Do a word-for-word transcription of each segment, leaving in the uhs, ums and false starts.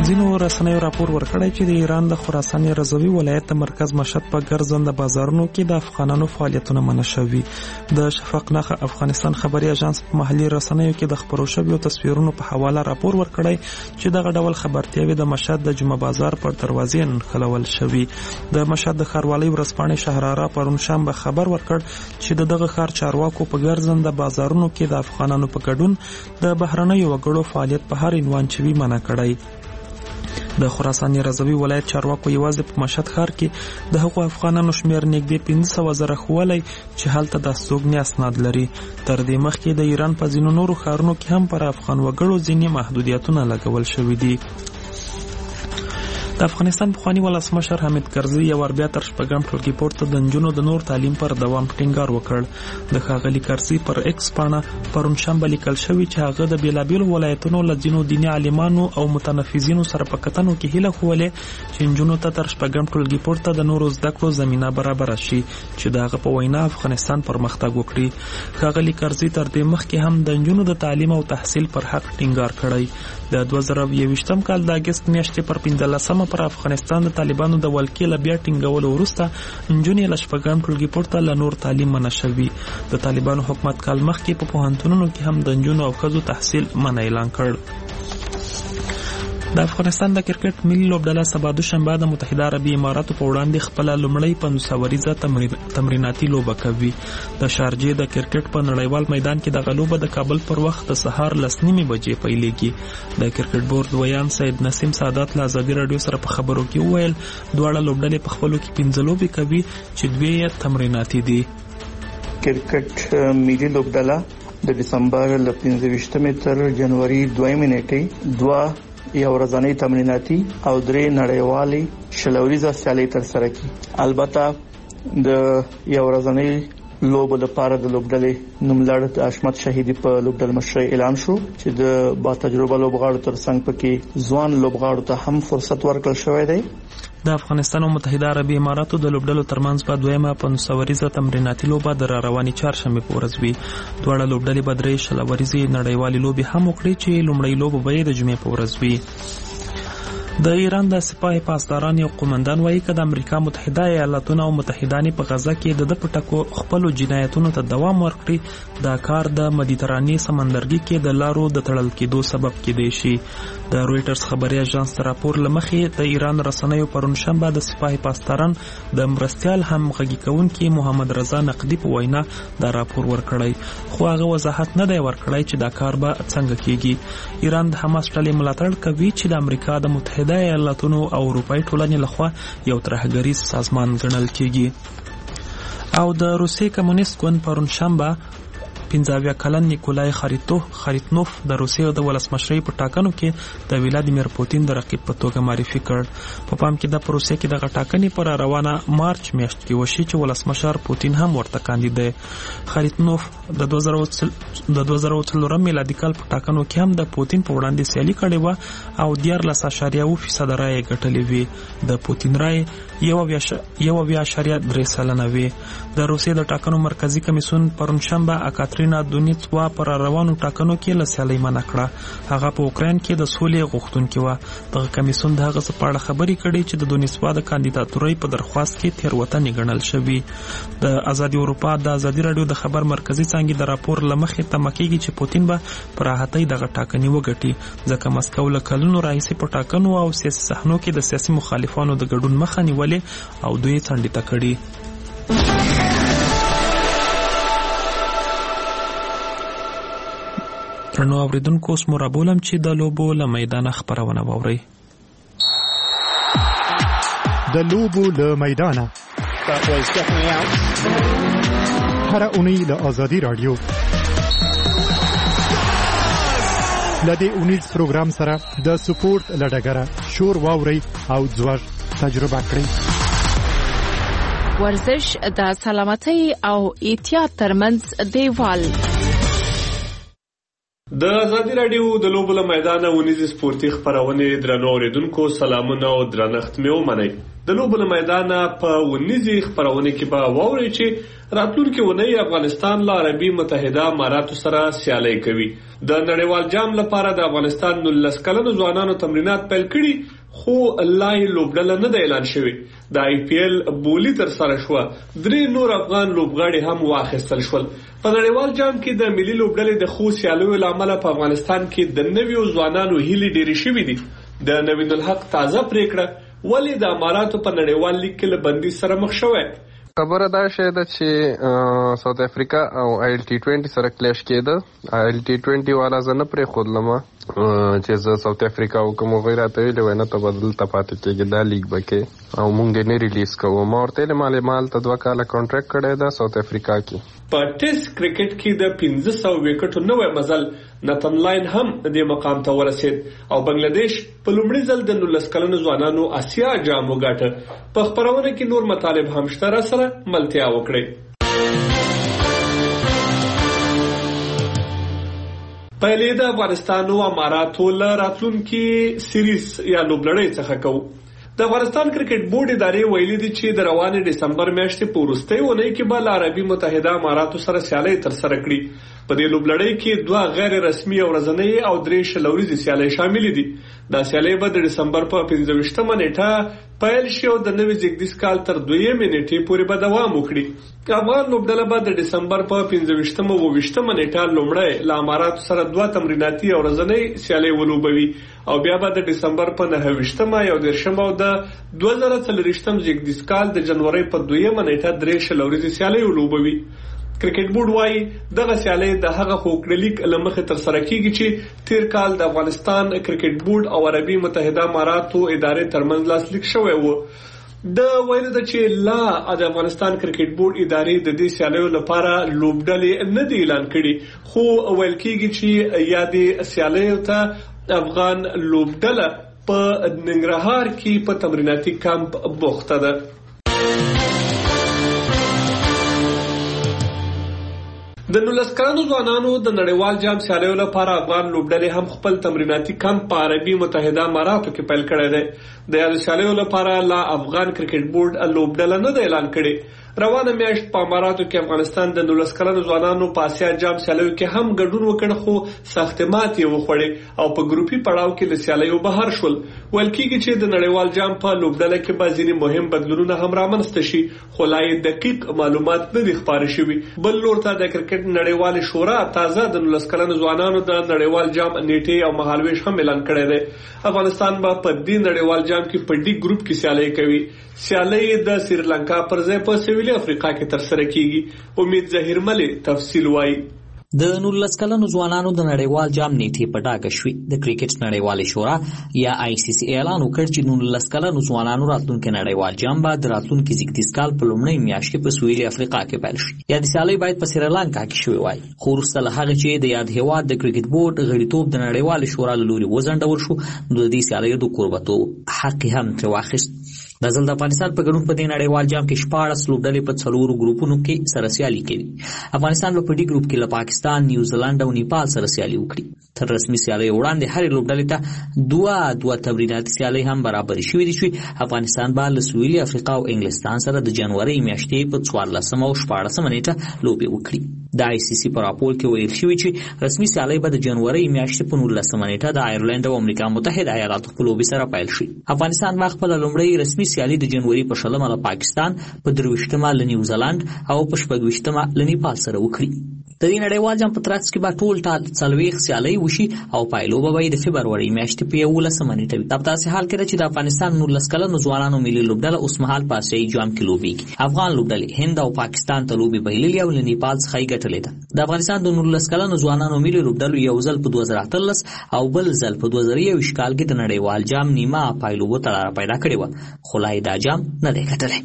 ځینو رسنیو راپور ورکړی چې د ایران د خراسان رضوي ولایت د مرکز مشهد په ګرځنده بازارونو کې د افغانانو فعالیتونه منع شوي. د شفق نخ افغانستان خبري اژانس په محلي رسنیو کې د خبرو شویو تصویرونو په حواله راپور ورکړی چې دغه ډول خبرتیاوې د مشهد د جمعه بازار پر دروازې نښلول شوي. د مشهد د ښاروالۍ ورځپاڼې شهراره پرون شنبه خبر ورکړ چې د دغه ښار چارواکو په ګرځنده بازارونو کې د افغانانو په ګډون د بهرنیو وګړو فعالیت په هر عنوان چې وي منع کړی. د خراسان رضوي ولایت چارواکو یوازې په مشهد ښار کې د هغو افغانانو شمیر نږدې پنځه سوه زره ښوولی چې هلته د استوګنې اسناد لري. تر دې مخکې د ایران په ځینو نورو ښارونو کې هم پر افغان وګړو ځینې محدودیتونه لګول شوي دي. د افغانستان پخواني ولسمشر حامد کرزي یو وار بیا تر شپږم ټولګي پورته د نجونو د نور تعلیم پر دوام ټینګار وکړ. د ښاغلي کرزي پر ایکس پاڼه پرون شنبه لیکل شوي چې هغه د بېلابېلو ولایتونو له ځینو دیني عالمانو او متنفذینو سره په کتنو کې هیله ښوولې چې نجونو ته تر شپږم ټولګي پورته د نورو زده کړو زمینه برابره شي چې د هغه په وینا افغانستان پرمختګ وکړي. ښاغلي کرزي تر دې مخکې هم د نجونو د تعلیم او تحصیل پر حق ټینګار کړی. د دوه زره یوویشتم کال د اګست میاشتې پر پنځلسمه پر افغانستان د طالبانو د ولکې له بیا ټینګولو وروسته نجونې له شپږم ټولګي پورته له نور تعلیم منع شوي. د طالبانو حکومت کال مخکې په پوهنتونونو کې هم د نجونو او ښځو تحصیل منع اعلان کړ. د افغانستان د کرکټ ملي لوبډله سبا دوشنبه د متحده عربي اماراتو په وړاندې خپله لومړۍ پنځوس اوریزه تمرین تمریناتي لوبه کوي. د شارجې د کرکټ په نړیوال میدان کې دغه لوبه د کابل پر وخت د سهار لس نیمې بجې پیلېږي. د کرکټ بورډ ویان سید نسیم سادات له ازادي راډیو سره په خبرو کې وویل دواړه لوبډلې په خپلو کې پنځه لوبې کوي چې دوې یې تمریناتي دي. کرکټ ملي لوبډله د دسمبر له پنځه ویشتمې تر جنوري دویمې نیټې دوه یو ورځنۍ تمریناتي او درې نړیوالې شل اوریزه سیالۍ ترسره کړي. البته د یو ورځنۍ لوبو لپاره د لوبډلې نوملړ د حشمت شهیدي په لوبډل مشرۍ اعلان شو چې د با تجربه لوبغاړو ترڅنګ پکې ځوان لوبغاړو ته هم فرصت ورکړل شوی دی. د افغانستان او متحده عربي اماراتو د لوبډلو ترمنځ په دویمه پنځوس اوریزه تمریناتي لوبه د راروانې چهارشنبې په ورځ وي. دواړه لوبډلې به درې شل اوریزې نړیوالې لوبې هم وکړي چې لومړۍ لوبه به یې د جمعې په ورځ وي. د ایران د سپاه پاسداران یو قومندان وایي که د امریکا متحده ایالاتونو او متحدانې په غزه کې د د پټکو خپلو جنایتونو ته دوام ورکړي دا کار د مدیترانې سمندرګي کې د لارو د تړل کېدو سبب کېدای شي. د رویټرز خبري اژانس راپور له مخې د ایران رسنیو پرون شنبه د سپاه پاسداران د مرستیال همغږي کوونکي محمد رضا نقدي په وینا دا راپور ورکړی خو هغه وضاحت نه دی ورکړی چې دا کار به څنګه کیږي. ایران د حماس ډلې ملاتړ کوي چې د امریکا د متحده د ایالاتونو او اروپای ټولنې لخوا یو ترهګریز سازمان ګڼل کیږي. او د روسیې کمونیست ګوند پرون شنبه پنځه اویا کلن نیکولای خریتنوف د روسیې د ولسمشرۍ په ټاکنو کې د ولادیمیر پوتین د رقیب په توګه معرفي کړ. په پام کې د روسیې کې دغه ټاکنې پر روانه مارچ میاشت کې وشي چې ولسمشر پوتین هم ورته کاندید دی. خریتنوف د دوه زره څلورم میلادي کال په ټاکنو کې هم د پوتین په وړاندې سیالي کړې وه او دیارلس اعشاریه اوه فیصده رایې ګټلې وې. د پوتین رایې یو اویا اعشاریه درې سلنه وې. د روسیې د ټاکنو مرکزي کمیسیون پرون شنبه اکاترینا دونیتسوا پر روانو ټاکنو کې له سیالۍ منع کړه. هغه په اوکراین کې د سولې غوښتونکې وه. دغه کمیسیون د هغه څه په اړه خبرې کړې چې د دونیتسوا د کاندیداتورۍ په درخواست کې تېروتنې ګڼل شوي. د ازادي اروپا د ازادي راډیو د خبر مرکزي څانګې د راپور له مخې تمه کېږي چې پوتین به په راحتۍ دغه ټاکنې وګټي ځکه مسکو له کلونو راهیسې په ټاکنو او سیاسي صحنو کې د سیاسي مخالفانو د ګډون مخه نیولې او دوی څنډې ته کړي. درنو اوریدونکو اوس مو رابولم چې د لوبو له میدانه خپرونه واورئ. د لوبو له میدانه هره اونۍ له ازادي راډیو له دې اونیز پروګرام سره د سپورت له ډګره شور واورئ او ځوږ تجربه کړئ. ورزش د سلامتۍ او احتیاط ترمنځ دیوال د ازادي راډیو د لوبو له میدانه ونیزې سپورتي خپرونې درنو اوریدونکو سلامونه او درنښت مې ومنئ. د لوبو له میدانه په ونیزې خپرونې کې به واورئ چې راتلونکې اونۍ افغانستان له عربي متحده اماراتو سره سیالي کوي. د نړیوال جام لپاره د افغانستان نولس کلنو ځوانانو تمرینات پیل کړي، خو لا یې لوبډله نه ده اعلان شوې. د آی پی ایل بولی تر سره شوه، درې نور افغان لوبغاړي هم واخیستل شول. په نړیوال جام کې د ملي لوبډلې د ښو سیالیو له امله په افغانستان کې د نویو ځوانانو هیلې ډېرې شوې دي. د نوین الحق تازه پریکړه ولې د اماراتو په نړیوال لیګ کې له بندیز سره مخ شوی؟ خبره دا شوې ده چې ساوث افریقا او آیل ټي ټوینټي سره کلیش کېده. آیل ټي ټوینټي والا زه نه پرېښودلم چې زه ساوث افریقا وکړم. هغوی راته ویلې وای نه ته به دلته پاتې کېږې، دا لیګ به کې او مونږ یې نه ریلیز کوو. ما ورته ویلې ما هلته دوه کاله کانټریکټ کړی ده ساوث افریقا کې. په ټیسټ کرکټ کې د پنځه سوه وکټو نوی مزل نتن لاین هم دې مقام ته ورسید او بنگلاديش په لومړي ځل د نولس کلنو ځوانانو آسیا جام وګاټه. په خپرونه کې نور مطالب هم شته، سره ملتیا وکړئ. پهلې د افغانستان او اماراتو له راتلونکي سیریز یا لوبلړۍ څخه کوو. د افغانستان کرکټ بورډ ادارې ویلي دي چې د روانې دسمبر میاشتې په وروستۍ اونۍ کې به له عربي متحده اماراتو سره سیالۍ ترسره کړي. په دې لوبلړۍ کې دوه غیر رسمي او ورځنۍ او درې شل ورځې سیالۍ شامل دي. دا سیالۍ به د دسمبر په پنځه ویشتمه نیټه پیل شي او د نوي زیږدیز کال تر دویمې نیټې پورې به دوام وکړي. افغان لوبډله به د دسمبر په پنځه ویشتمه او ویشتمه نیټه لومړی له اماراتو سره دوه تمریناتي او ورځنۍ سیالۍ ولوبوي او بیا به د دسمبر په نهه ویشتمه او دېرشمه او د دوه زره څلوېښتم زیږدیز کال د جنورۍ په دویمه نیټه درې شل ورځې سیالۍ ولوبوي. کرکټ بورډ وايي دغه سیالۍ د هغه هوکړلیک له مخې ترسره کیږي چې تیر کال د افغانستان کرکټ بورډ او عربي متحده اماراتو ادارې ترمنځ لاسلیک شوی و. د ویلو ده چې لا د افغانستان کرکټ بورډ ادارې د دې سیالیو لپاره لوبډلې نه دی اعلان کړي، خو ویل کیږي چې یادې سیالیو ته افغان لوبډله په ننګرهار کې په تمریناتي کمپ بوخته ده. د نولس کلنو ځوانانو د نړیوال جام سیالیو لپاره افغان لوبډلې هم خپل تمریناتي کمپ په عربي متحده اماراتو کې پیل کړی دی. د یادو سیالیو لپاره لا افغان کرکټ بورډ لوبډله نه ده اعلان کړې. روانه میاشت په اماراتو کې افغانستان د نولس کلنو ځوانانو په آسیا جام سیالیو کې هم ګډون وکړ، خو سخت ماتې یې وخوړې او په ګروپي پړاو کې له سیالیو بهر شول. ویل کېږي چې د نړیوال جام په لوبډله کې به ځینې مهم بدلونونه هم رامنځته شي، خو لا یې دقیق معلومات نه دي خپاره شوي. بل لور ته د کرکټ نړیوال شورا تازه د نولس کلنو ځوانانو د نړیوال جام نیټې او مهالویش هم اعلان کړی دی. افغانستان به په دې نړیوال جام کې په ډي ګروپ کې سیالۍ کوي. سیالۍ د سریلانکا پر ځای په سویلي افریقا کې ترسره کیږي. امید ظهیر ملي تفصیل وایي. د نولس کلنو ځوانانو د نړیوال جام نیټې په ډاګه شوې. د کرکټ نړیوالې شورا یا آی سی سی اعلان وکړ چې نولس کلنو ځوانانو راتلونکي نړیوال جام به د راتلونکي زیږدیز کال په لومړۍ میاشت کې په سویلي افریقا کې پیل شي. یا د سیالۍ باید په سریلانکا کې شوې وای، خو وروسته له هغه چې د یاد هیواد د کرکټ بورډ غړیتوب د نړیوالې شورا له لوري وځنډول شو، نو د دې سیالیو د کوربتوب حق هم ترې واخیست. د ځل د افغانستان په ګډون په دې نړیوال جام کې شپاړس لوبډلې په څلورو ګروپونو کې سره سیالي کوي. افغانستان په ډي ګروپ کې له پاکستان، نیوزیلند او نیپال سره سیالي وکړي. تر رسمي سیالۍ وړاندې هرې لوبډلې ته دوه دوه تمریناتي سیالۍ هم برابرې شوې دي چې افغانستان به له سویلي افریقا او انګلستان سره د جنورۍ میاشتې په څوارلسمه او شپاړسمه نیټه لوبې وکړي. د آی سی سی په راپور کې ویل شوي چې رسمي سیالۍ به د جنورۍ میاشتې په نولسمه نیټه د آیرلند او امریکا متحده ایالاتو په لوبې سره پیل شي. افغانستان به خپله لومړۍ رسمي سیالي د جنوري په شلمه له پاکستان، په درویشتمه له نیوزیلند او په شپږویشتمه له نیپال سره وکړي. د دې نړیوال جام په ترڅ کې به ټول ټال څلوېښت سیالۍ وشي او پایلوبه به د فبرورۍ میاشتې په یولسمه نیټه وي. دا په داسې حال کې ده چې د افغانستان نولس کلنو ځوانانو ملي لوبډله اوسمهال په آسیایي جام کې لوبېږي. افغان لوبډلې هند او پاکستان ته لوبې بایللې او له نیپال څخه یې ګټلې ده. د افغانستان د نولس کلنو ځوانانو ملي لوبډلو یو ځل په دوه زره اتلس او بل ځل په دوه زره یوویشت کال کې د نړیوال جام نیمه پایلوبو ته لاره پیدا کړې وه، خو لا یې دا جام نه دی ګټلی.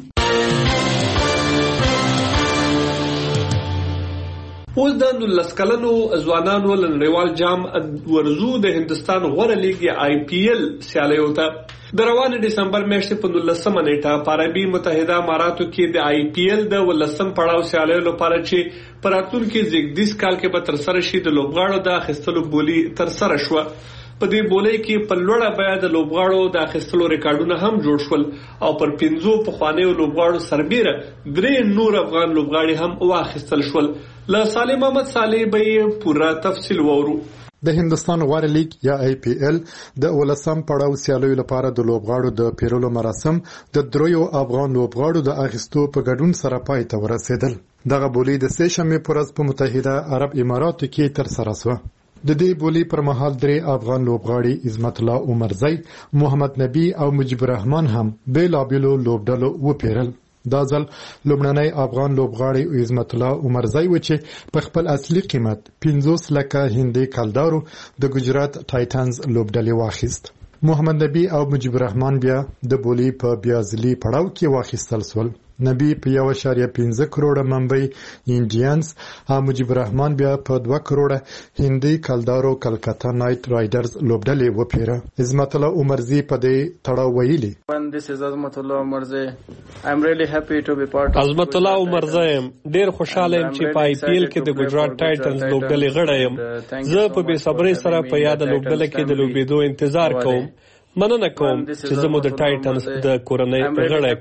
اوس د نولس کلنو ځوانانو له نړیوال جام ورزو د هندستان غوره لیګ آی پی ایل سیالیو ته. د روان دسمبر میاشتې په نولسمه نیټه په عربي متحده اماراتو کې د آی پی ایل د ولسم پړاو سیالیو لپاره چې په راتلونکي زیږدیز کال کې به ترسره شي د لوبغاړو د اخیستلو بولی ترسره شوه. په دې بولۍ کې په لوړه بیه د لوبغاړو د اخیستلو ریکارډونه هم جوړ شول او پر پنځو پخوانیو لوبغاړو سربیره درې نور افغان لوبغاړي هم واخیستل شول. له سالم احمد صالح به پوره تفصیل وورو. د هندستان غوړ لیګ یا آی پی ایل د ولسم پړاو سیالیو لپاره د لوبغاړو د پیرلو مراسم د دریو افغان لوبغاړو د اخیستو په ګډون سره پای ته ورسېدل. دغه بولۍ د سه شنبې پر ورځ په متحده عرب اماراتو کې ترسره شوه. د دې بولۍ پر مهال درې افغان لوبغاړي عظمت الله عمرزی، محمد نبی او مجيب الرحمن هم بیلابیلو لوبډلو وپیرل. دا ځل لومړنی افغان لوبغاړی عظمت الله عمرزی و چې په خپل اصلي قیمت پنځوس لکه هندي کلدارو د ګجرات ټایټنز لوبډلې واخیست. محمد نبی او مجيب الرحمن بیا د بولۍ په بیازلي پړاو کې واخیستل شول. نبی په یو اشاریه پنځه کروڑه ممبئی انډینز او مجيب الرحمن بیا په دوه کروڑه هندي کلدارو کلکتا نایټ رایډرز لوبډلې وپیره. عظمت الله عمرزی په دې تړاو ویلي عظمت الله عمرزی I'm really happy to be part of عظمت الله عمرزی ډیر خوشاله یم چې په آی پی ایل کې د ګجرات ټایټنز لوبډلې غړی یم. زه په بې صبرۍ سره په یاد لوبډله کې د لوبېدو انتظار کوم. مننه کوم چې زه مو د ټایټنز د کورنۍ غړی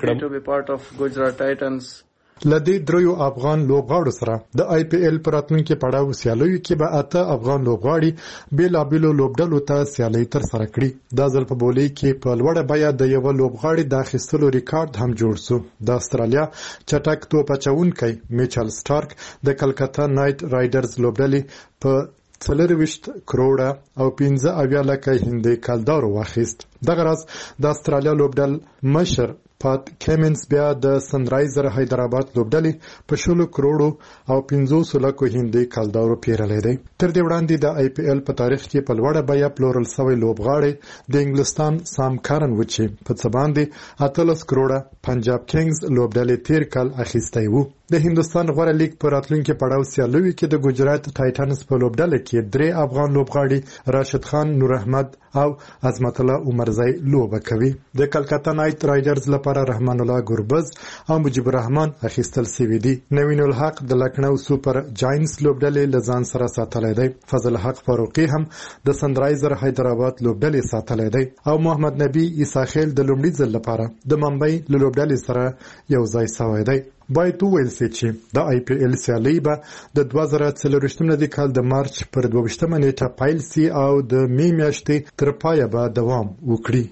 کړم. لدې دریو افغان لوبغاړو سره د آی پی ایل پر راتلونکي پړاو سیالیو کې به اته افغان لوبغاړي بیلابیلو لوبډلو ته سیالۍ ترسره کړي. دا ځل په بولۍ کې په لوړه بیه د یو لوبغاړي د اخیستلو ریکارډ هم جوړ شو. د استرالیا چټک توپ اچونکی میچل سټارک د کلکتا نایټ رایډرز لوبډلې په څلرویشت کروڑه او پنځه اویا لکه هندي کلدارو واخیست. دغه راز د استرالیا لوبډل مشر پات کیمنز بیا د سنرایزر حیدرآباد لوبډلې په شلو کروڑو او پنځوس لکو هندي کلدارو پیرلې دی. تر دې وړاندې د آی پی ایل په تاریخ کې په لوړه بیه پلورل شوی لوبغاړی د انګلستان سام کارن و چې په څه باندې اتلس کروڑه پنجاب کینګز لوبډلې تیر کال اخیستی وو. د هندستان غوړ لیګ په راتلونکي پړاو سیالیو کې د ګجرات ټایټنز په لوبډله کې درې افغان لوبغاړي راشد خان، نور احمد او عظمت الله عمرزی لوبه کوي. د کلکتا نایټ رایډرز لپاره رحمان الله ګربز او مجيب الرحمن اخیستل سوي دي. نوین الحق د لکنو سوپر جاینټس لوبډلې لزان سره ساتلای دی. فضل حق فاروقي هم د سنرایزر حیدرآباد لوبډلې ساتلای دی او محمد نبی عیساخیل د لومړي ځل لپاره د ممبئی لوبډلې سره یو ځای شوی دی. باید وویل سي چې د آی پی ایل سیالۍ به د دوه زره څلورویشتم کال د مارچ پر دوهویشتمه نیټه پیل سي او د می میاشتې تر پایه به دوام وکړي.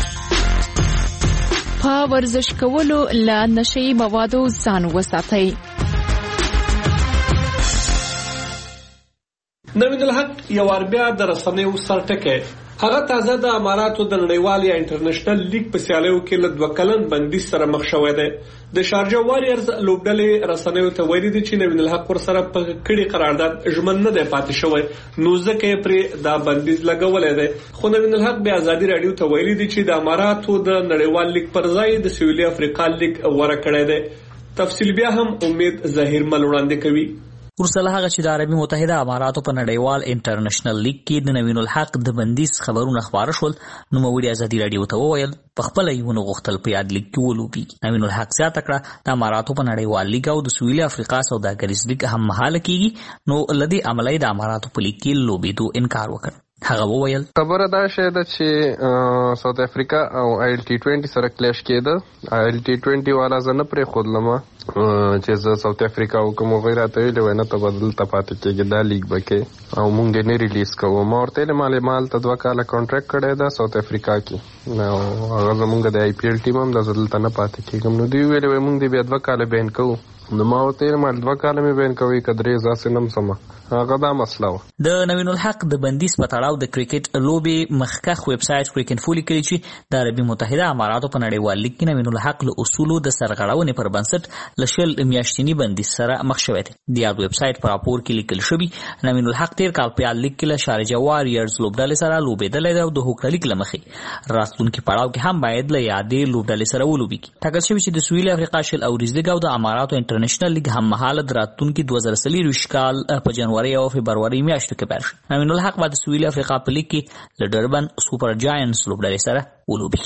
په ورزش کولو له نشهیي موادو ځان وساتئ. نوین الحق یو اربیا د رسنیو سرټکی هغه تازه د اماراتو د نړیوال یا انټرنیشنل لیګ په سیالیو کې له دوه کلن بندیز سره مخ شوی دی. د شارجه واریرز لوبډلې رسنیو ته ویلي دي چې نوین الحق ورسره په کړي قرارداد ژمن نه دی پاتې شوی، نو ځکه یې پرې دا بندیز لګولی دی. خو نوین الحق بیا ازادي راډیو ته ویلي دي چې د اماراتو د نړیوال لیګ پر ځای د سویلي افریقا لیګ غوره کړی دی. تفصیل بیا هم امید ظاهر مل وړاندې کوي. ورسره هغه چې د عربي متحده اماراتو په نړیوال انټرنیشنل لیګ کې د نوین الحق د بندیز خبرونه خبره شول، نو موږ ازادي راډیو ته وویل په خپل یو غوښتل په یاد لیګ کې ولوبي. نوین الحق زیاته کړه د اماراتو په نړیوال لیګ او د سویلي افریقا سوداګریز لیګ هم مهاله کیږي، نو لدی عملي د اماراتو په لیګ کې لوبېدو انکار وکړ. هغه وویل خبره دا شوه ده چې ساوث افریقا او آی ایل ټي ټوینټي سره کلیش کېده. آی ایل ټي ټوینټي والا زه نه پرې خودلم چې زه ساوث افریقا او کوم غیره ته ویل ونه ته بدل ته پاتې کېږي دا لیګ بکې او مونږ نه ریلیز کوو. ما ورته ویل مال مال ته دوه کاله کانټریکټ کړی دا ساوث افریقا کې، نو هغه زمونږ د آی پی ایل ټیم هم د زدل ته نه پاتې کېږم. نو دوی ویل مونږ دې بیا دوه کاله بین کوو. نو ما ورته ویل مال دوه کاله مې بین کوي کدرې ځاسې نم سمه هغه دا مسله و. د نوین الحق د بندیز په تړاو د کرکټ لوبې مخکخ ویب سایټ کرکټ فولي کړی چې د عربي متحده اماراتو په نړیوال لیګ کې نوین الحق له اصولو د سرغړونې پر بنسټ لشل میاشتنی بندیز سره مخ شوی دی. د یاد ویب سایټ په راپور کې لیکل شوی نوین الحق تیر کال په لیګ کې له شارجه واریرز لوبډلې سره لوبېدل او د هوکړه لیک لمخې راتلونکي پړاو کې هم باید له یادې لوبډلې سره ولوبي. ټاکل شوی چې د سویلي افریقا شل او ریزلیګ او د اماراتو انټرنیشنل لیګ هم مهاله د راتلونکي دوه زره څلوېښت کال په جنوري او فبروري میاشتو کې پیل شو. نوین الحق بعد سویلي افریقا په لیګ کې له ډربن سوپر جاینټس لوبډلې سره ولوبي.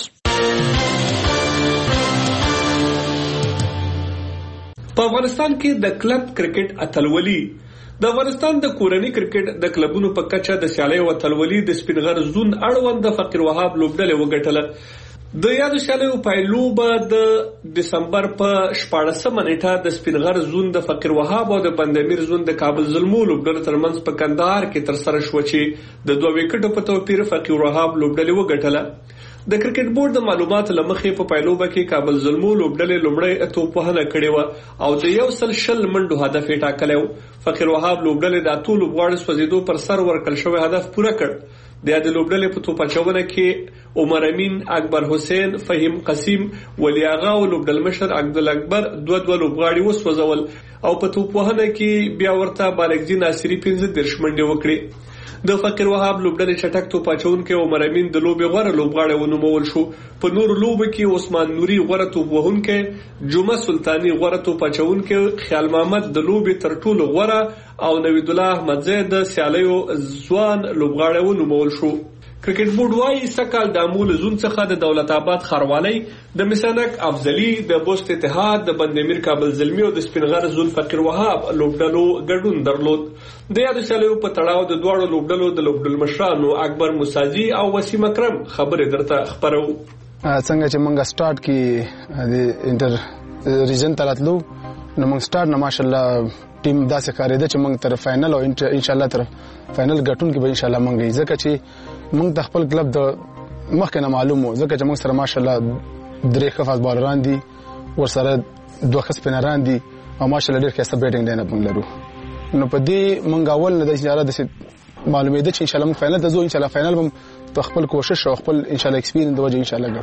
په افغانستان کې د کلب کرکټ اتلولي د افغانستان د کورني کرکټ د کلبونو په کچه د سیالیو اتلولي د سپینغر زون اړوند د فقیر وهاب لوبډلې وګټله. د یاد سیالیو پایلوبه د دسمبر په شپاړسمه نیټه د سپینغر زون د فقیر وهاب او د بندامیر زون د کابل زلمو لوبډلې ترمنځ په کندهار کې تر سره شو چې د دوه وکټو په توپیر فقیر وهاب لوبډلې وګټله. د کرکټ بورډ د معلوماتو لمخې په پایلوبه کې کابل زلمو لوبډلې لومړی توپوهنه کړې و او د یو سل شل منډو هدف یې ټاکلی و. فقیر وهاب لوبډلې د اتو لوبغاړو سوځېدو پر سر ورکړل شوی هدف پوره کړ. د یادې لوبډلې په توپ اچونه کې عمر امین، اکبر حسین، فهیم قسیم، ولی آغا او لوبډلمشر عبدالاکبر دوه دوه لوبغاړي وسوځول او په توپوهنه کې بیا ورته بالغجي ناصري پنځه دېرش منډې وکړې. د فقیر وهاب لوبډلې چټک توپ اچونکي عمر امین د لوبې غوره لوبغاړی ونومول شو. په نورو لوبو کې عثمان نوري غوره توپ وهونکی، جمعه سلطاني غوره توپ اچونکی، خیال محمد د لوبې تر ټولو غوره او نوید الله احمدزی د سیالیو ځوان لوبغاړی ونومول شو. کرکټ بورډ وايي سکهال د امول زون څخه د دولت آباد خاروالۍ، د مسانک افضلي، د بوست اتحاد، د بندامیر کابل زلمی او د سپینغر زون فقیر وهاب لوبډلو ګډون درلود. د یاد سیالیو په تړاو د دواړو لوبډلو د لوبډلمشرانو اکبر موساجي او وسیم اکرم خبرې درته خبرو. څنګه چې موږ سٹارټ کې د انټر ریجن تراتلو نو موږ سٹارټ نه ماشاءالله ټیم داسې کاریده چې موږ تر فائنل او ان شاء الله تر فائنل ګټون کې به ان شاء الله موږ ځکه چې موږ د خپل کلب د مخکنه معلومو ځکه چې موږ سره ماشاءالله درې ښه فاست بالران دي، ورسره دوه ښه سپینران دي او ماشاءالله ډېر ښایسته بیټینګ لاین اپ لرو. نو په دې موږ اول نه د اشاره د معلومېده چې ان شاء الله موږ فائنل ته ځو. ان شاء الله فائنل به په خپل کوشش او خپل ان شاء الله ایکسپیرینس د وجه ان شاء الله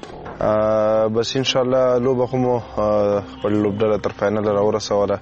ګټو. بس ان شاء الله لوبه خو مو خپل لوبډله تر فائنل راورسوله.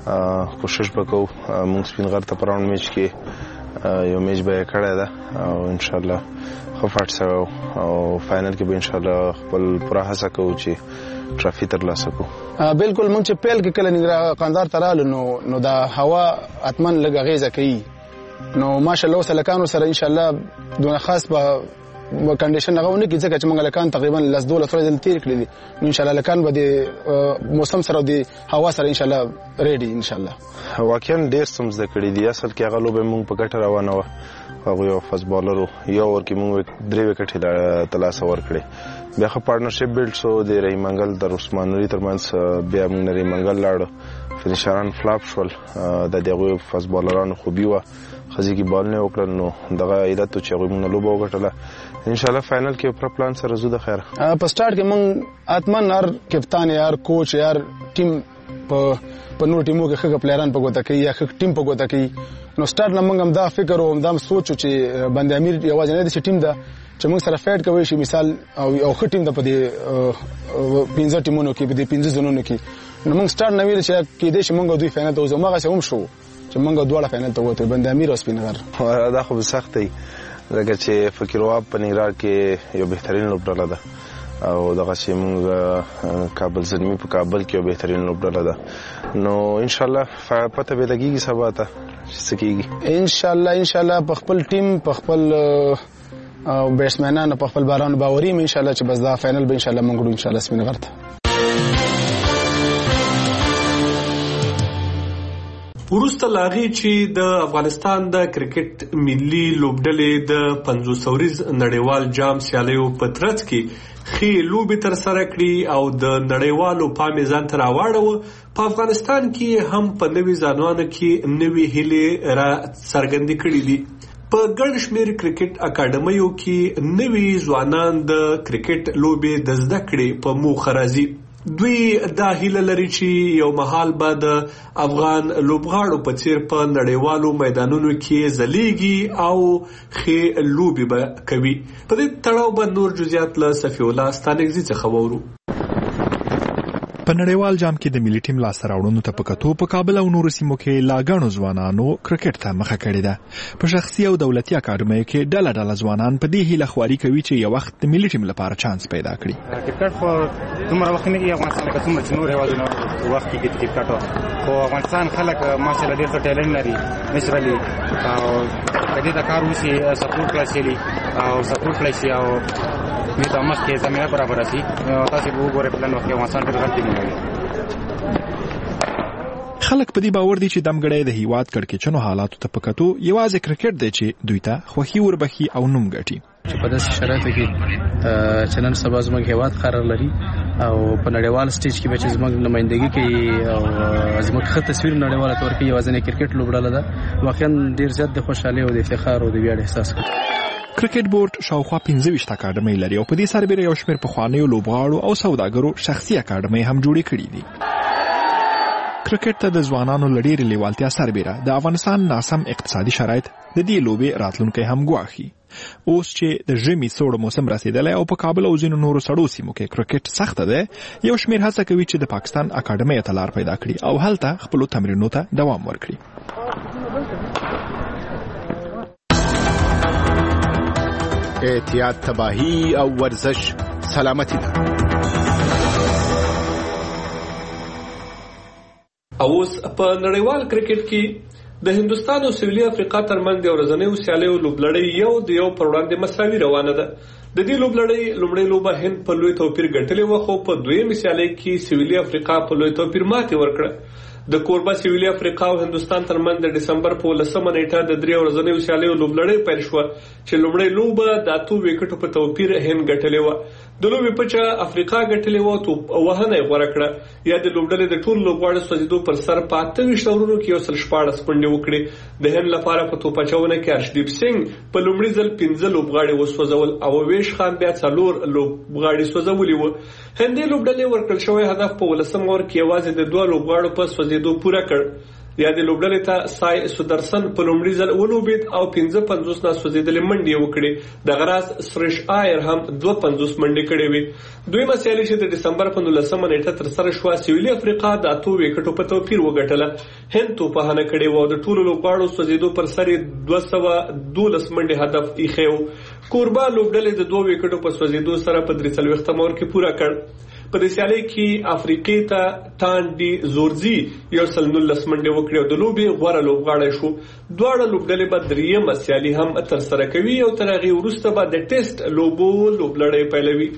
کوشش وکړو موږ سپینغر ته پراون میچ کې یو میچ به کړی ده او ان شاء الله خو فاټ سره او فائنل کې به ان شاء الله خپل پوره هڅه کوو چې ټرافي ترلاسه کړو. بالکل موږ چې پیل کې کله نګرا قندار ترالو نو نو دا هوا اتمن لګ غیزه کوي نو ماشاءالله سلکانو سره ان شاء الله دونه خاص به کنډیشن هغه ونه کې ځکه چې موږ لکان تقریبا لاس دوله فرض تیر کړی دي. ان شاء الله لکان به د موسم سره د هوا سره ان شاء الله ریډي ان شاء الله. واقعا ډیر سم زده کړی دي. اصل کې هغه لوبه موږ په ګټه روانه و. هغه یو فاست بالر یو ور کې موږ درې وکټې تلاسه ور کړې. بیا خو پارټنرشپ بیلډ سو د رای منګل در عثمان نوري ترمنځ بیا موږ رای منګل لاړو فینیشران فلاپ شول. د دغه فاست بالرانو خوبي و خزي کې بال نه وکړل نو دغه علت چې هغه موږ لوبه وګټله. ان شاء الله فائنل کې پر پلان سره زو د خیر. په سٹارټ کې موږ اتمن هر کپتان یار کوچ یار ټیم په په نور ټیمو کې خګ پلیران په ګوته کې یا خګ ټیم په ګوته کې نو سٹارټ نه موږ هم دا فکر او هم دا سوچ چې بند امیر یوازې نه د ټیم دا چې موږ سره فایټ کوي شي مثال او یو ښه ټیم د په دې پنځه ټیمونو کې په دې پنځه زونونو کې نو موږ سٹارټ نه ویل چې کې دې چې موږ دوی فائنل ته وځو مګه هم شو چې موږ دواړه فائنل ته وته بند امیر او سپینغر. دا خو سخت دی لکه چې فقیر وهاب په نګران کې یو بهترین لوبډله ده او دغه چې موږ کابل زلمی په کابل کې یو بهترین لوبډله ده. نو ان شاء الله پته به لګیږي سبا ته چې کیږي. ان شاء الله ان شاء الله په خپل ټیم په خپل بیټسمنانو په خپل بارانو باوري ان شاء الله چې بس دا فائنل به ان شاء الله موږ ګورو ان شاء الله سپینغر ته. ورسته لاغي چې د افغانستان د کرکټ ملي لوبډلې د پنځوس ورځ نړیوال جام سیالیو په ترڅ کې خې لوبې تر سره کړې او د نړیوالو پام ځان ته راوړو. په افغانستان کې هم په نوي ځوانانو کې نوي هیلې را څرګندې کړې دي. په ګڼ شمېر کرکټ اکاډمیو کې نوي ځوانان د کرکټ لوبې د زده کړې په موخه راځي. دوی دا هیله لري چې یو مهال به د افغان لوبغاړو په څیر په نړیوالو میدانونو کې ځلیږي او ښې لوبې به کوي. په دې تړاو به نور جزئیات له صفی الله ستانکزي څخه وورو. په نړیوال جام کې د ملي ټیم لاسته راوړنو ته په کتو په کابل او نورو سیمو کې لا ګڼو ځوانانو کرکټ ته مخه کړې ده. په شخصي او دولتي اکاډمیو کې ډله ډله ځوانان په دې هیله خواري کوي چې یو وخت د ملي ټیم لپاره چانس پیدا کړي. کرکټ خو دومره وخت نه کېږي افغانستان کې څومره چې نور هېوادونه وخت کې کوي کرکټ خو افغانستان خلک ماشاءالله ډېر څه ټیلنټ لري نېچرالي او د دې د کار وشي سپورټ کړی شي او سپورټ کړی شي او دې ته مخکې زمینه برابره شي. تاسو به وګورئ په نن وخت کې افغانستان ډېر غټ ټیمونه لري. خلک په دې باور دي چې دمګړی د هیواد کړکېچنو حالاتو ته په کتو یوازې کرکټ دی چې دوی ته خوښي وربخي او نوم ګټي. چې په داسې شرایطو کې چې نن سبا زموږ هیواد قرار لري او په نړیوال سټیج کې به چې زموږ نمائندګي کوي او زموږ ښه تصویر نړیواله ته ورکوي، یوازینۍ کرکټ لوبډله ده. واقعا ډېر زیات د خوشحالۍ او د افتخار او د ویاړ احساس کوي. کرکټ بورډ شاوخوا پنځه ویشت اکاډمۍ لري او په دې سربېره یو شمېر پخوانیو لوبغاړو او سوداګرو شخصي اکاډمۍ هم جوړې کړي دي. کرکټ ته د ځوانانو له ډېرې لیوالتیا سربېره د افغانستان ناسم اقتصادي شرایط د دې لوبې راتلونکی هم ګواښي. اوس چې د ژمي سوړ موسم رسیدلی او په کابل او ځینو نورو سړو سیمو کې کرکټ سخته ده، یو شمېر هڅه کوي چې د پاکستان اکاډمۍ ته لار پیدا کړي او هلته خپلو تمرینونو ته دوام ورکړي. احتیاط تباهی او ورزش سلامتی ده. اوس په نړیوال کرکټ کې د هندستان او سویلي افریقا ترمنځ د ورځنیو سیالیو لوبلړۍ یو د یو پر وړاندې مساوي روانه ده. د دې لوبلړۍ لومړۍ لوبه هند په لوی توپیر ګټلې وه، خو په دویمې سیالۍ کې سویلي افریقا په لوی توپیر ماتې ورکړه. د کوربه سویلي افریقا او هندستان ترمنځ د ډسمبر په ولسمه نیټه د درې ورځنیو سیالیو لوبلړۍ پیل شوه چې لومړۍ لوبه د اتو وکټو په توپیر هند ګټلې وه. د لوبې پچه افریقا ګټلې وه، توپ وهنه یې غوره کړه. یا د لوبډلې د ټولو لوبغاړو سوځېدو پر سر په اته ویشت اورونو کې یو سل شپاړس منډې وکړې. د هند لپاره په توپ اچونه کې ارشدیپ سنګ په لومړي ځل پنځه لوبغاړي وسوځول او ویش خان بیا څلور لوبغاړي سوځولي وو. هندي لوبډلې ورکړل شوی هدف په ولسم اور کې یوازې د دوه لوبغاړو په سوځېدو پوره کړ. یا د لوبډلې ته سای سودرسن په لومړي ځل ولوبید او پنځه پنځوس نه سوځېدلې منډې وکړې. د غراز سریش آیر هم دوه پنځوس منډې کړې وې. دویمه سیالي چې د ډسمبر په نولسمه نیټه ترسره شوه سویلي افریقا د اتو وکټو په توپیر وګټله. هند توپخانه کړې وه او د ټولو لوبغاړو سوځېدو پر سر یې دوه سوه دولس منډې هدف ایښی و. کوربه لوبډلې د دوه وکټو په سوځېدو سره په درې څلوېښتم اور کې پوره کړ. په دې سیالۍ کې افریقې ته ټانډي زورزي یو سل نولس منډې وکړې او د لوبې غوره لوبغاړی شو. دواړه لوبډلې به دریمه سیالي هم ترسره کوي او تر هغې وروسته به د ټیسټ لوبو لوبلړۍ پیلوي.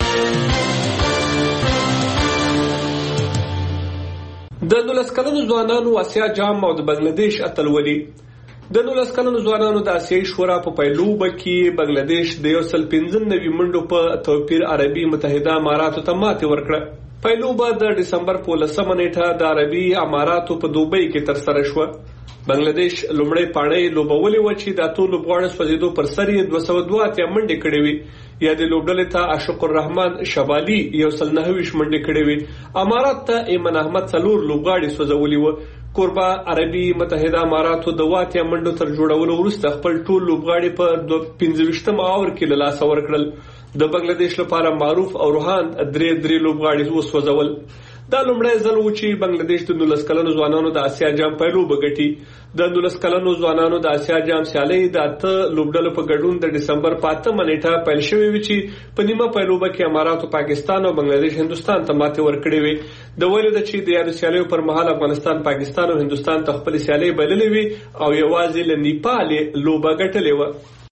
د نولس کلنو ځوانانو اسیا جام او د بنگلاديش اتلولي. د نولس کلنو ځوانانو د اسیایي شورا په پیلوبه کې بنگلاديش د یو سل پنځه نوي منډو په توپیر عربي متحده اماراتو ته ماتې ورکړه. پیلوبه د ډسمبر په ولسمه نیټه د عربي اماراتو په دوبۍ کې ترسره شوه. بنگلاديش لومړی پاڼۍ لوبولې وه چې د اتو لوبغاړو سوځېدو پر سر یې دوه سوه دوه اتیا منډې کړې وې. یا د لوبډلې ته اشق الرحمن شبالي یو سل نهه ویشت منډې کړې وې. امارات ته ایمن احمد څلور لوبغاړي سوځولي وه. کوربه عربي متحده اماراتو د واتیا منډو تر جوړولو وروسته خپل ټول لوبغاړي په پنځه ویشتم اور کې له لاسه ورکړل. د بنگلاديش لپاره معروف او روحان درې درې لوبغاړي وسوځول. دا لومړی ځل و چې بنگلاديش د نولس کلنو ځوانانو د اسیا جام پیلوبه ګټي. د نولس کلنو ځوانانو د اسیا جام سیالۍ د اته لوبډلو په ګډون د ډسمبر په اتمه نیټه پیل شوې وې چې په نیمه پیلوبه کې اماراتو پاکستان او بنگلاديش هندستان ته ماتې ورکړې وې. د ویلو ده چې د یادو سیالیو پر مهال افغانستان پاکستان او هندستان ته خپل سیالۍ بللې وې او یوازې له نیپال لوبه ګټلې وه.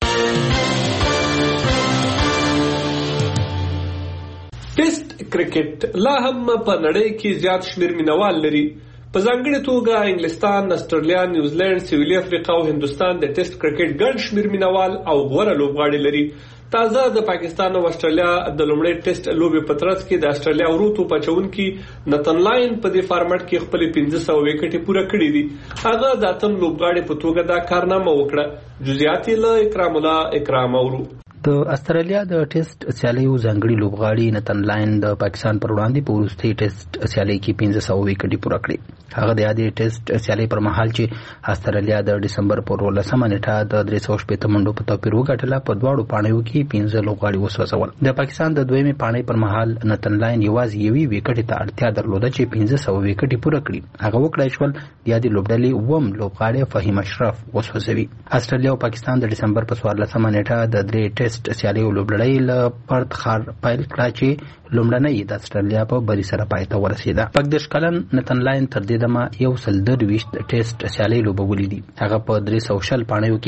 ټیسټ کرکټ لا هم په نړۍ کې زیات شمېر مینوال لري. په ځانګړې توګه انګلستان، استرالیا، نیوزیلند، سویلي افریقا او هندستان د ټیسټ کرکټ ګڼ شمېر مینوال او غوره لوبغاړي لري. تازه د پاکستان او استرالیا د لومړۍ ټیسټ لوبې په ترڅ کې د استرالیا ورو توپ اچوونکي نتن لاین په دې فارمټ کې خپل پنځه سوه وکټې پوره کړې دي. هغه د اتم لوبغاړي په توګه دا کارنامه وکړه. جزئیات یې له اکرام الله اکرام اورو. د استرالیا د ټیسټ سیالیو ځانګړي لوبغاړي نتن لاین د پاکستان پر وړاندې په وروستۍ ټیسټ سیالۍ کې پنځه سوه وکټې پوره کړې. هغه د یادې ټیسټ سیالۍ پر مهال چې استرالیا د ډسمبر پر ولسمه نیټه د درې سوه شپېته منډو په توپیر وګټله، په دواړو پاڼیو کې پنځه لوبغاړي وسوځول. د پاکستان د دویمې پاڼۍ پر مهال نتن لاین یوازې یوې وکټې ته اړتیا درلوده چې پنځه سوه وکټې پوره کړي. هغه وکړای شول د یادې لوبډلې اووم لوبغاړی فهیم اشرف وسوځوي. استرالیا او پاکستان د ډسمبر په څوارلسمه نیټه د درې ټیسټ سیالیو لوبډلې له پرت ښار پیل کړه چې لومړنۍ د استرالیا په بری سره پای ته ورسېده. پنځدېرش کلن نتن لاین تر دې دمه یو سل درویشت ټیسټ سیالۍ لوبولې دي. هغه په درې سوه شل پاڼیو کې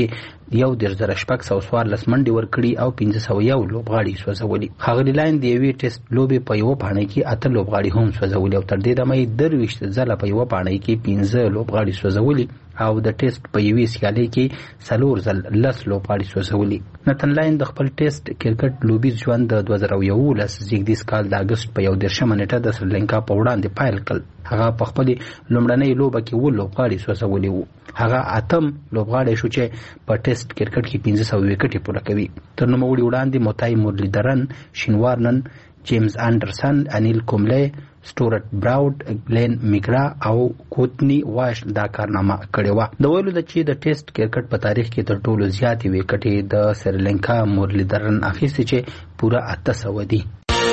یو دېرش زره شپږ سوه څوارلس منډې ورکړي او پنځه سوه یو لوبغاړي سوځولي. ښاغلي لاین د یوې ټیسټ لوبې په یوه پاڼۍ کې اته لوبغاړي هم سوځولي او تر دې دمه یې درویشت ځله په یوه پاڼۍ کې پنځه لوبغاړي سوځولي او د ټیسټ په یوې سیالۍ کې څلور ځل لس لوبغاړي سوځولي. نتن لاین د خپل ټیسټ کرکټ لوبیز ژوند د دوه زره یولس زیږدیز کال د اګست په یو دېرشمه نیټه د سریلانکا په وړاندې پیل کړ. هغه په خپلې لومړنۍ لوبه کې اووه لوبغاړي سوځولي وو. هغه اتم لوبغاړی شو چې په ټیسټ کرکټ کې پنځه سوه وکټې پوره کوي. تر نوموړي وړاندې موتای مرلیدرن، شین وارنن، جیمز انډرسن، انیل کوملی، سټورت براوډ، گلین میګرا او کوتنی واش دا کارنامه کړې وه. د ویلو ده چې د ټیسټ کرکټ په تاریخ کې تر ټولو زیاتې وکټې د سریلانکا مرلیدرن اخیستې چې پوره اته سوه دي.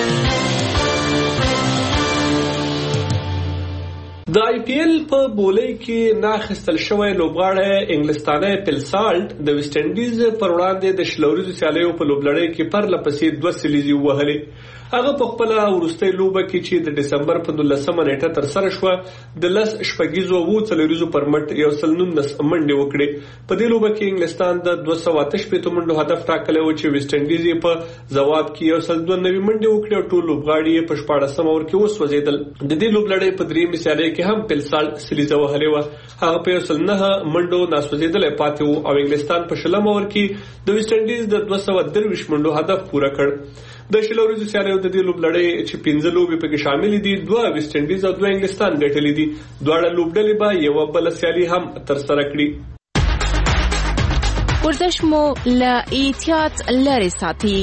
د آی پی ایل په بولۍ کې ناخیستل شوی لوبغاړی انګلستانی پیل سالټ د ویسټ انډیز پر وړاندې د شل ورځو سیالیو په لوبلړۍ کې پرله پسې دوه سیلیزې ووهلې. هغه په خپله وروستۍ لوبه کې چې د ډسمبر په دولسمه نیټه ترسره شوه د لس شپږیزو او اووه څلوېښتو پر مټ یو سل نولس منډې وکړې. په دې لوبه کې انګلستان د دوه سوه اته شپېتو منډو هدف ټاکلی و چې ویسټ انډیز یې په ځواب کې یو سل دوه نوي منډې وکړې او ټول لوبغاړي یې په شپاړسم اوور کې وسوځېدل. د دې لوبلړۍ په درېیمې سیالۍ کې هم پیل سالټ سیلیزه وهلې وه. هغه په یو سل نهه منډو ناسوځېدلی پاتې و او انګلستان په شلم اوور کې د ویسټ انډیز د دوه سوه درویشت منډو هدف پوره کړ. د شل ورځو سیالیو د دې لوبلړۍ چې پنځه لوبې پکې شاملې دي، دوه ویسټ انډیز او دوه انګلستان ګټلې دي. دواړه لوبډلې به یوه بله سیالي هم ترسره کړي. ورزش مو له احتیاط لرې ساتي.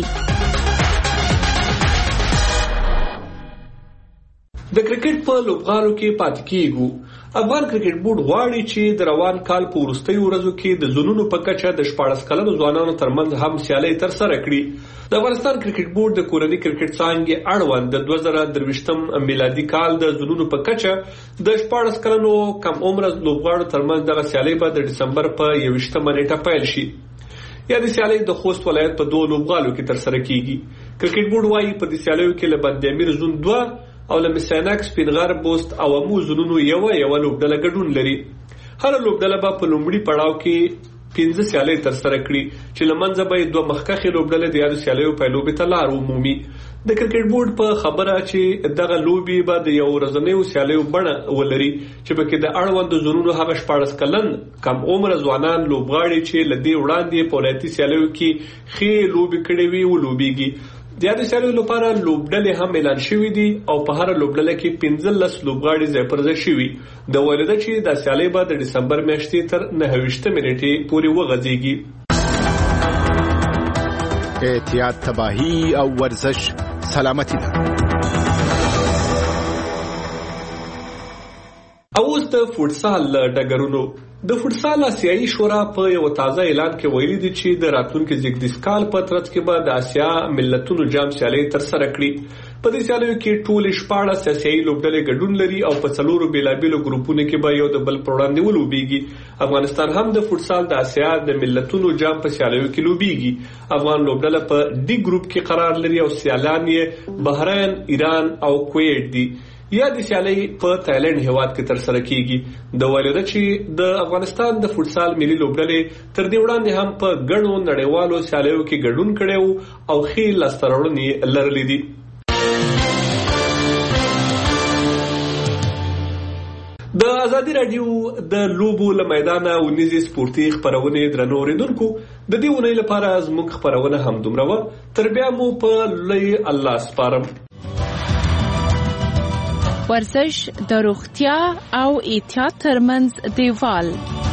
د کرکټ په لوبغالو کې پاتې کیږو. افغان کرکټ بورډ غواړي چې د روان کال په وروستیو ورځو کې د زونونو په کچه د شپاړس کلنو ځوانانو ترمنځ هم سیالۍ ترسره کړي. د افغانستان کرکټ بورډ د کورني کرکټ څانګې اړوند د دوه زره درویشتم میلادي کال د زونونو په کچه د شپاړس کلنو کم عمره لوبغاړو ترمنځ دغه سیالۍ به د ډسمبر په یوویشتمه نیټه پیل شي. یا د سیالۍ د خوست ولایت په دوه لوبغالو کې ترسره کیږي. کرکټ بورډ وايي په دې سیالیو کې له بند امیر زون دوه او له مسینک سپینغر بوست او امو زونونو یوه یوه لوبډله ګډون لري. هره لوبډله به په لومړي پړاو کې پنځه سیالۍ ترسره کړي چې له منځه به یې دوه مخکښې لوبډلې د یادو سیالیو پیلوبې ته لار ومومي. د کرکټ بورډ په خبره چې دغه لوبې به د یو ورځنیو سیالیو بڼه ولري چې پکې د اړوندو زونونو هغه شپاړس کلن کم عمره ځوانان لوبغاړي چې له دې وړاندې په ولایتي سیالیو کې ښې لوبې کړې وي ولوبېږي. د یادو سیالیو لپاره لوبډلې هم اعلان شوي دي او په هره لوبډله کې پنځلس لوبغاړي ځای پر ځای شوي. د ویل ده چې دا سیالۍ به د ډسمبر میاشتې تر نهه ویشتمې نیټې پورې وغځېږي. احتیاط، تباهي او ورزش سلامتی ده. او اوس د فوټسال ډګرونو. د فوټسال آسیایي شورا په یو تازه اعلان کې ویلي دي چې د راتلونکي زیږدیز کال په ترڅ کې به د آسیا ملتونو جام سیالۍ ترسره کړي. په دې سیالیو کې ټول شپاړس آسیایي لوبډلې ګډون لري او په څلورو بیلابیلو ګروپونو کې به یو د بل پر وړاندې ولوبېږي. افغانستان هم د فوټسال د آسیا د ملتونو جام په سیالیو کې لوبېږي. افغان لوبډله په ډي ګروپ کې قرار لري او سیالان یې بحرین، ایران او کویت دي. یا د سیالۍ په تایلند هیواد کې ترسره کیږي. د ویل ده چې د افغانستان د فوټسال ملي لوبډلې تر دې وړاندې هم په ګڼو نړیوالو سیالیو کې ګډون کړی وو او ښې لاسته راوړنې لرلې دي. د ازادي راډیو د لوبو له میدانه ونیزې سپورتي خپرونې درنو اوریدونکو، د دې اونۍ لپاره زموږ خپرونه همدومره وه. تر بیا مو په لوی الله سپارم. ورزش د روغتیا او احتیاط ترمنځ دیوال.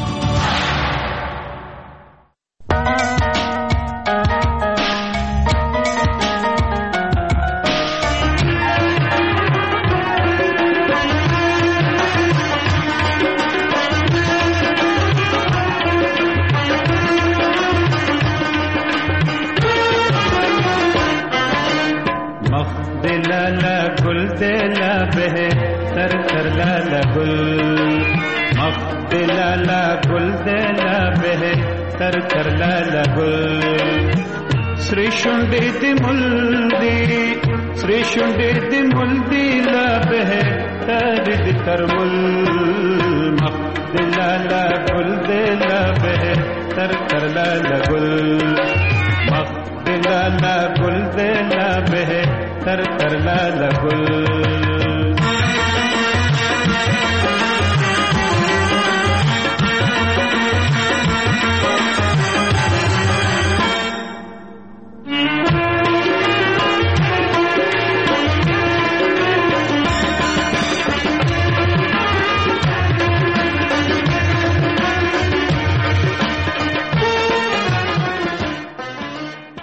श्री शुंडे दे मुल्दी श्री शुंडे दे मुल्दी लाबे तरद करमुल मखदिला ला गुल दे लाबे تر تر لا لگل مخ دلا لا گل دلا بہ تر تر لا لگل